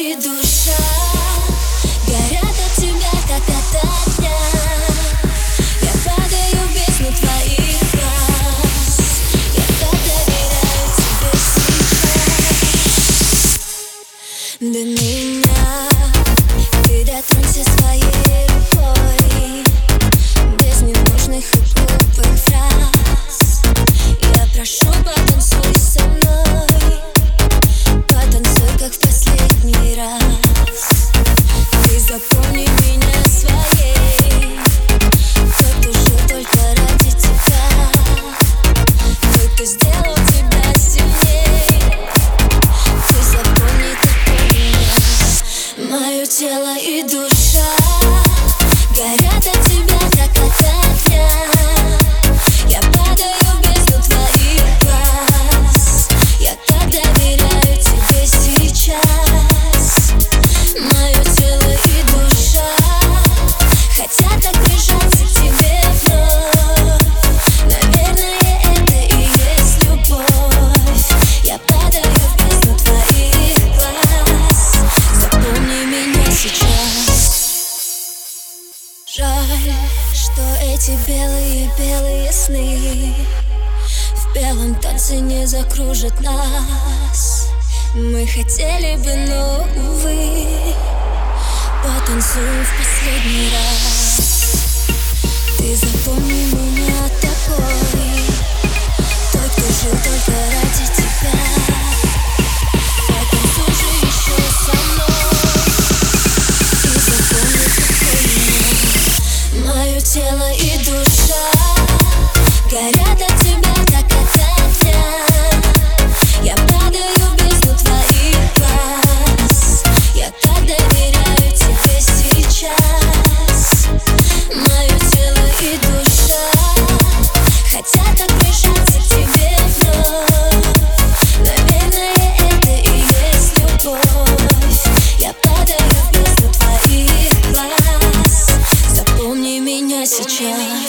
и душа горят от тебя, как от огня. Я падаю в бездну твоих глаз. Я так доверяю тебе сейчас. До меня ты дотронься своей рукой, без ненужных и глупых фраз. Я прошу, потанцуй со мной, потанцуй, как в последний раз. Ты запомни меня своей, кто-то жил только ради тебя, кто-то сделал тебя сильней. Ты запомни такой меня. Мое тело и душа горят от тебя, как от огня. Я падаю в бездну твоих глаз. Я так доверяю тебе сейчас. Мое тело и душа хотят так прижаться к тебе вновь. Наверное, это и есть любовь. Я падаю в бездну твоих глаз. Запомни меня сейчас. Жаль, что эти белые сны в белом танце не закружат нас. Мы хотели бы, но, увы, потанцуем в последний раз. Ты запомни меня такой, той, кто жил только ради тебя. Потанцуй же еще со мной. Ты запомни такой меня. Мое тело и душа горят от тебя, как от огня. Я падаю в бездну твоих глаз. Я так доверяю тебе сейчас. Мое тело и душа хотят так прижаться к тебе вновь. Наверное, это и есть любовь. Я падаю в бездну твоих глаз. Запомни меня сейчас.